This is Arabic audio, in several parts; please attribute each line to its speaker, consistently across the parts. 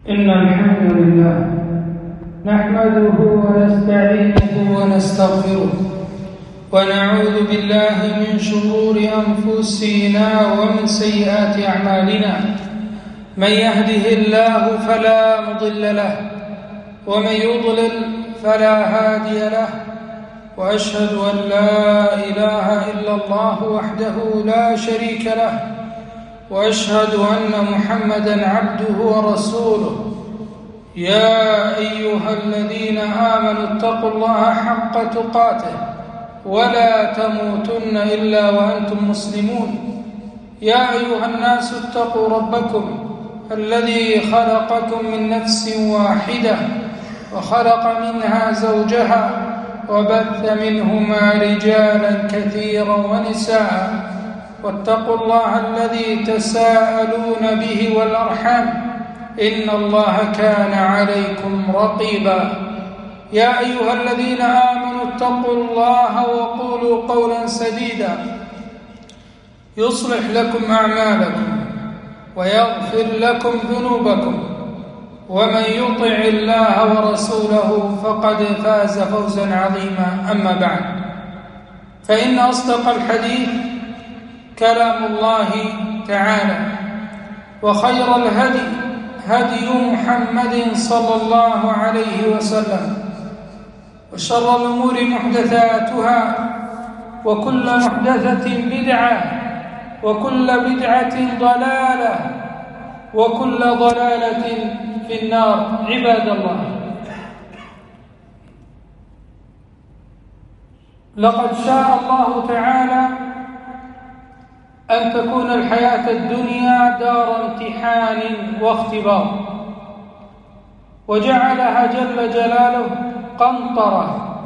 Speaker 1: إن الحمد لله نحمده ونستعينه ونستغفره ونعوذ بالله من شرور أنفسنا ومن سيئات أعمالنا. من يهده الله فلا مضل له ومن يضلل فلا هادي له، وأشهد أن لا إله إلا الله وحده لا شريك له، وأشهد أن محمدًا عبده ورسوله. يا أيها الذين آمنوا اتقوا الله حق تقاته ولا تموتن إلا وأنتم مسلمون. يا أيها الناس اتقوا ربكم الذي خلقكم من نفس واحدة وخلق منها زوجها وبث منهما رجالا كثيرا ونساء، واتقوا الله الذي تساءلون به والأرحام إن الله كان عليكم رقيبا. يا أيها الذين آمنوا اتقوا الله وقولوا قولا سديدا يصلح لكم أعمالكم ويغفر لكم ذنوبكم، ومن يطع الله ورسوله فقد فاز فوزا عظيما. أما بعد، فإن أصدق الحديث كلام الله تعالى، وخير الهدي هدي محمد صلى الله عليه وسلم، وشر الأمور محدثاتها، وكل محدثة بدعة، وكل بدعة ضلالة، وكل ضلالة في النار. عباد الله، لقد شاء الله تعالى أن تكون الحياة الدنيا دار امتحان واختبار، وجعلها جل جلاله قنطرة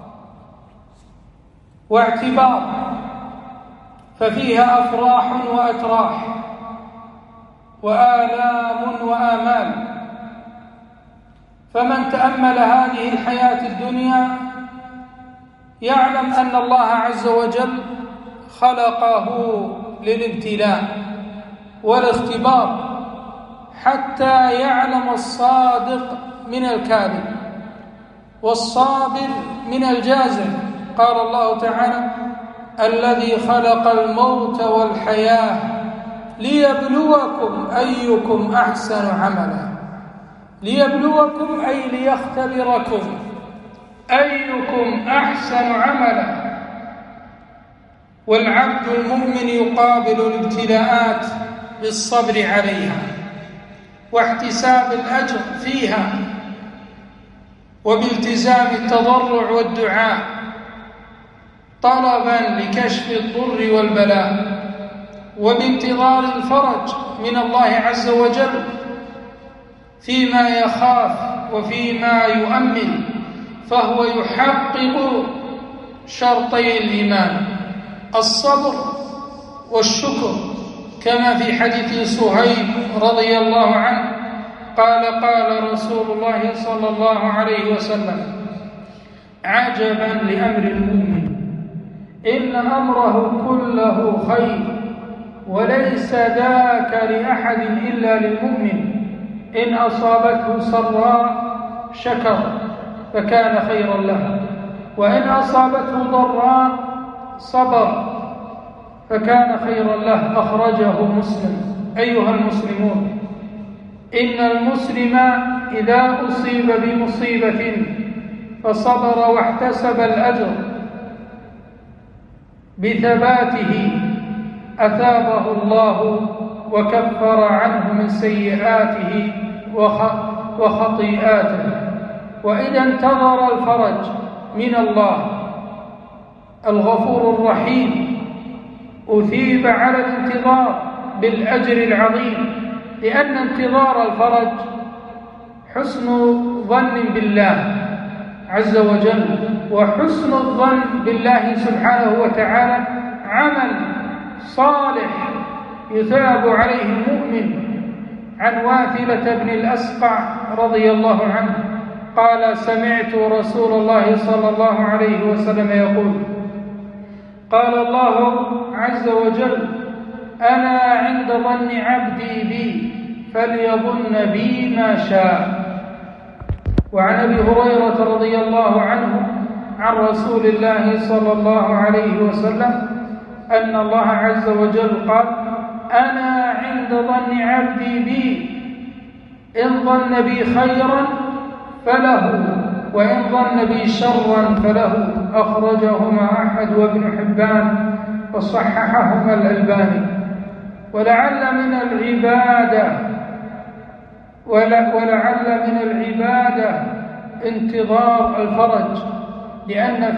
Speaker 1: واعتبار، ففيها أفراح وأتراح وآلام وآمال. فمن تأمل هذه الحياة الدنيا يعلم أن الله عز وجل خلقه للابتلاء والاختبار حتى يعلم الصادق من الكاذب والصابر من الجازع. قال الله تعالى: الذي خلق الموت والحياة ليبلوكم أيكم أحسن عملا. ليبلوكم أي ليختبركم أيكم أحسن عملا. والعبد المؤمن يقابل الابتلاءات بالصبر عليها واحتساب الأجر فيها، وبالتزام التضرع والدعاء طلبا لكشف الضر والبلاء، وبانتظار الفرج من الله عز وجل فيما يخاف وفيما يؤمل، فهو يحقق شرطي الإيمان: الصبر والشكر، كما في حديث صهيب رضي الله عنه قال: قال رسول الله صلى الله عليه وسلم: عجبا لأمر المؤمن، إن أمره كله خير، وليس ذاك لأحد إلا للمؤمن، إن أصابته سراء شكر فكان خيرا له، وإن أصابته ضراء صبر فكان خيرا له. أخرجه مسلم. أيها المسلمون، إن المسلم إذا أصيب بمصيبة فصبر واحتسب الأجر بثباته أثابه الله وكفر عنه من سيئاته وخطيئاته. وإذا انتظر الفرج من الله الغفور الرحيم أثيب على الانتظار بالأجر العظيم، لأن انتظار الفرج حسن ظن بالله عز وجل، وحسن الظن بالله سبحانه وتعالى عمل صالح يثاب عليه المؤمن. عن واثلة بن الأسقع رضي الله عنه قال: سمعت رسول الله صلى الله عليه وسلم يقول: قال الله عز وجل: أنا عند ظن عبدي بي فليظن بي ما شاء. وعن أبي هريرة رضي الله عنه عن رسول الله صلى الله عليه وسلم أن الله عز وجل قال: أنا عند ظن عبدي بي، إن ظن بي خيرا فله، وإن ظن بي شرا فله. أخرجهما أحمد وابن حبان وصححهما الألباني. ولعل من العبادة انتظار الفرج، لأن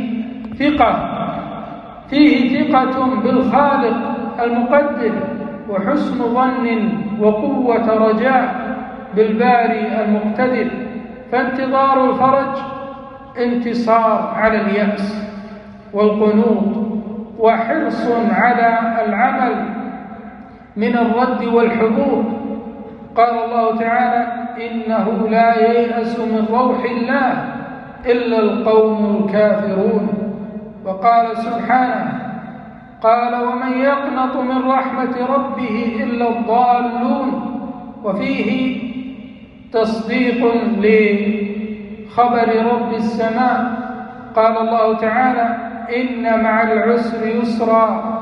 Speaker 1: فيه ثقة بالخالق المقدر، وحسن ظن وقوة رجاء بالباري المقتدر. فانتظار الفرج انتصار على اليأس والقنوط، وحرص على العمل من الرد والحبوط. قال الله تعالى: إنه لا ييأس من روح الله إلا القوم الكافرون. وقال سبحانه: قال: ومن يقنط من رحمة ربه إلا الضالون. وفيه تصديق لخبر رب السماء. قال الله تعالى: إن مع العسر يسرا.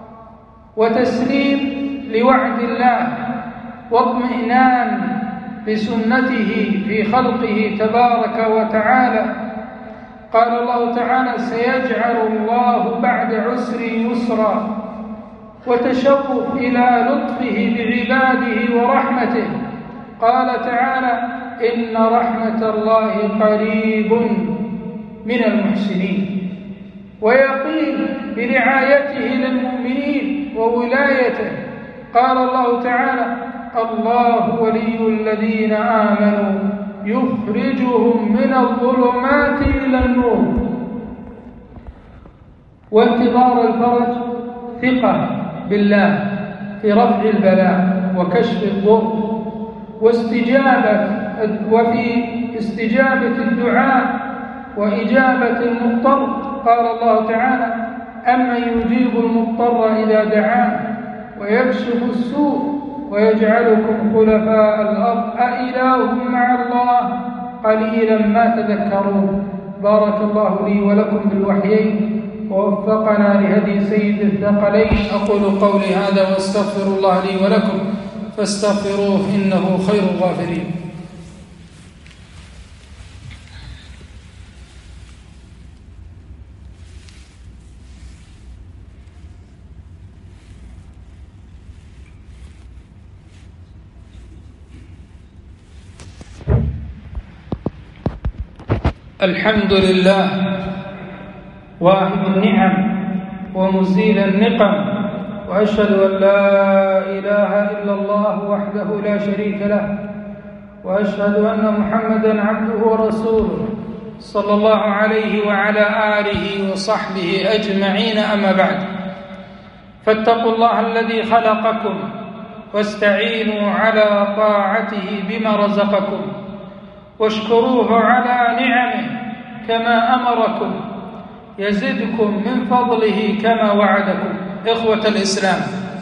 Speaker 1: وتسليم لوعد الله، واطمئنان بسنته في خلقه تبارك وتعالى. قال الله تعالى: سيجعل الله بعد عسر يسرا. وتشوف إلى لطفه بعباده ورحمته. قال تعالى: إن رحمة الله قريب من المحسنين. ويقين برعايته للمؤمنين وولايته. قال الله تعالى: الله ولي الذين آمنوا يخرجهم من الظلمات إلى النور. وانتظار الفرج ثقة بالله في رفع البلاء وكشف الضر، وفي استجابة الدعاء وإجابة المضطر. قال الله تعالى: أمن يجيب المضطر إذا دعاه ويكشف السوء ويجعلكم خلفاء الأرض أإله مع الله قليلا ما تذكرون. بارك الله لي ولكم بالوحيين ووفقنا لهدي سيد الثقلين. أقول قولي هذا واستغفر الله لي ولكم فاستغفروه إنه خير الغافرين. الحمد لله واهب النعم ومزيل النقم، وأشهد أن لا إله إلا الله وحده لا شريك له، وأشهد أن محمدًا عبده ورسوله صلى الله عليه وعلى آله وصحبه أجمعين. أما بعد، فاتقوا الله الذي خلقكم واستعينوا على طاعته بما رزقكم، واشكروه على نعمه كما أمركم، يزدكم من فضله كما وعدكم. إخوة الإسلام،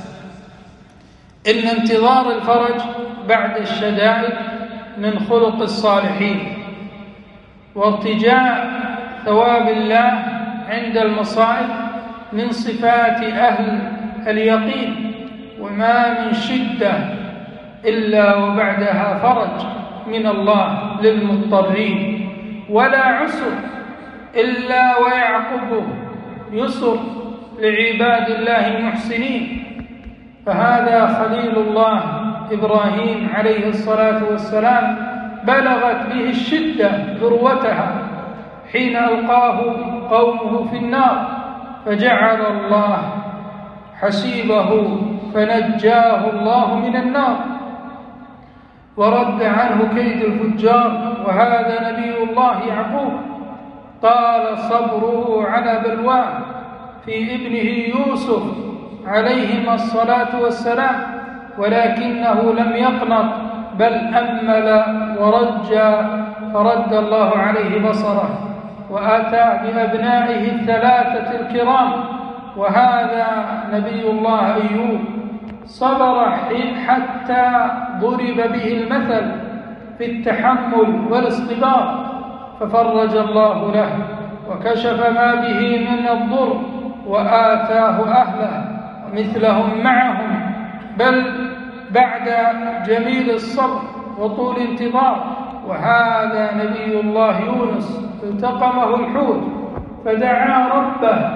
Speaker 1: إن انتظار الفرج بعد الشدائد من خلق الصالحين، وارتجاء ثواب الله عند المصائب من صفات أهل اليقين. وما من شدة إلا وبعدها فرج من الله للمضطرين، ولا عسر إلا ويعقبه يسر لعباد الله المحسنين. فهذا خليل الله إبراهيم عليه الصلاة والسلام بلغت به الشدة ذروتها حين ألقاه قومه في النار، فجعل الله حسيبه فنجاه الله من النار ورد عنه كيد الفجار. وهذا نبي الله يعقوب طال صبره على بلواه في ابنه يوسف عليهما الصلاة والسلام، ولكنه لم يقنط بل أمل ورجى، فرد الله عليه بصره وأتى بأبنائه الثلاثة الكرام. وهذا نبي الله أيوب صبر حتى ضرب به المثل في التحمل والاصطبار ففرج الله له وكشف ما به من الضر وآتاه أهله ومثلهم معهم، بل بعد جميل الصبر وطول انتظار. وهذا نبي الله يونس التقمه الحوت فدعا ربه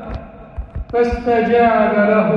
Speaker 1: فاستجاب له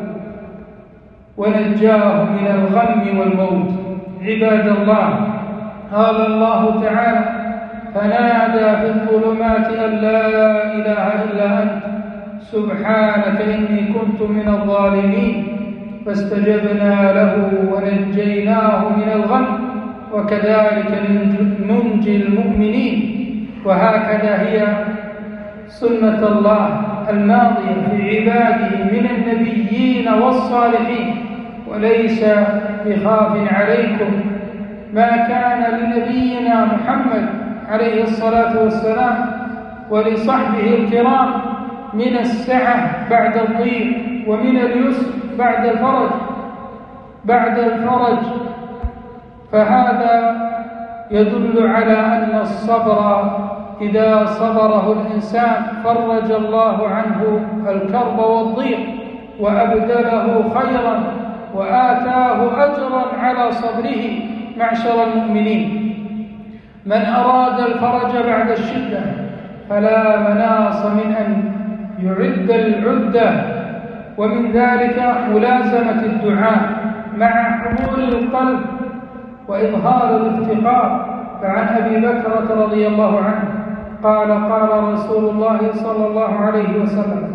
Speaker 1: ونجاه من الغم والموت. عباد الله، قال الله تعالى: فنادى في الظلمات أن لا إله إلا أنت سبحانك إني كنت من الظالمين، فاستجبنا له ونجيناه من الغم وكذلك ننجي المؤمنين. وهكذا هي سنة الله الماضية في عباده من النبيين والصالحين، وليس بخاف عليكم ما كان لنبينا محمد عليه الصلاة والسلام ولصحبه الكرام من السعة بعد الضيق ومن اليسر بعد الفرج، فهذا يدل على أن الصبر إذا صبره الإنسان فرج الله عنه الكرب والضيق وأبدله خيرا وآتاه أجرا على صبره. معشر المؤمنين، من أراد الفرج بعد الشدة فلا مناص من أن يعد العدة، ومن ذلك ملازمة الدعاء مع حضور القلب وإظهار الافتقار. فعن أبي بكرة رضي الله عنه قال: قال رسول الله صلى الله عليه وسلم: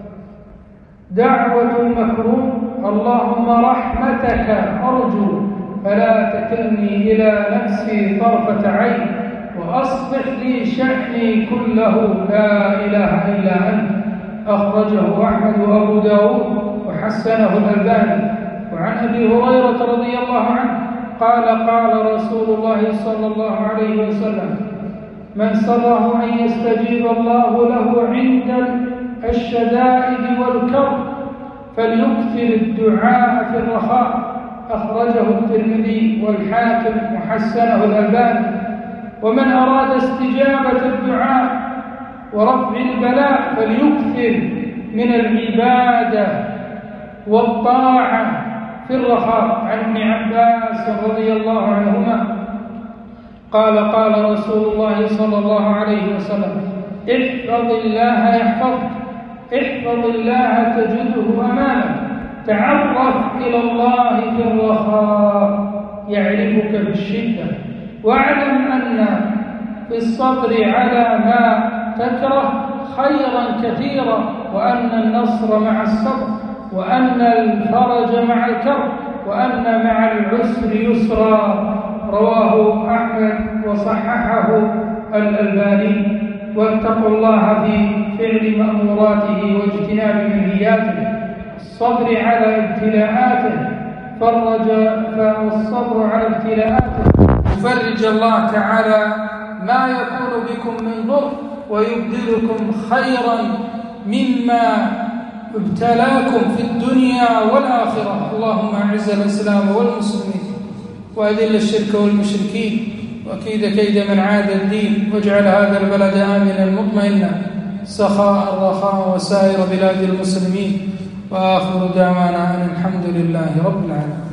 Speaker 1: دعوة المكروب اللهم رحمتك أرجو فلا تكلني إلى نفسي طرفة عين وأصلح لي شأني كله لا إله إلا أنت. أخرجه أحمد وأبو داود وحسنه الألباني. وعن أبي هريرة رضي الله عنه قال: قال رسول الله صلى الله عليه وسلم: من سره أن يستجيب الله له عند الشدائد والكرب فليكثر الدعاء في الرخاء. أخرجه الترمذي والحاكم وحسنه الألباني. ومن أراد استجابة الدعاء ورفع البلاء فليكثر من العبادة والطاعة في الرخاء. عن ابن عباس رضي الله عنهما قال: قال رسول الله صلى الله عليه وسلم: احفظ الله يحفظك، احفظ الله تجده أمامك، تعرف إلى الله في الرخاء يعرفك في الشدة، واعلم أن في الصبر على ما تكره خيرا كثيرا، وأن النصر مع الصبر، وأن الفرج مع الكرب، وأن مع العسر يسرا. رواه أحمد وصححه الألباني. واتقوا الله في فعل مأموراته واجتناب منهياته، الصبر على ابتلاءاته فالصبر على ابتلاءاته يفرج الله تعالى ما يكون بكم من ضر ويبدلكم خيرا مما ابتلاكم في الدنيا والآخرة. اللهم أعز الإسلام والمسلمين وأذل الشرك والمشركين وكيد كيد من عاد الدين، واجعل هذا البلد آمنا مطمئنا سخاء رخاء وسائر بلاد المسلمين. وآخر دعوانا أن الحمد لله رب العالمين.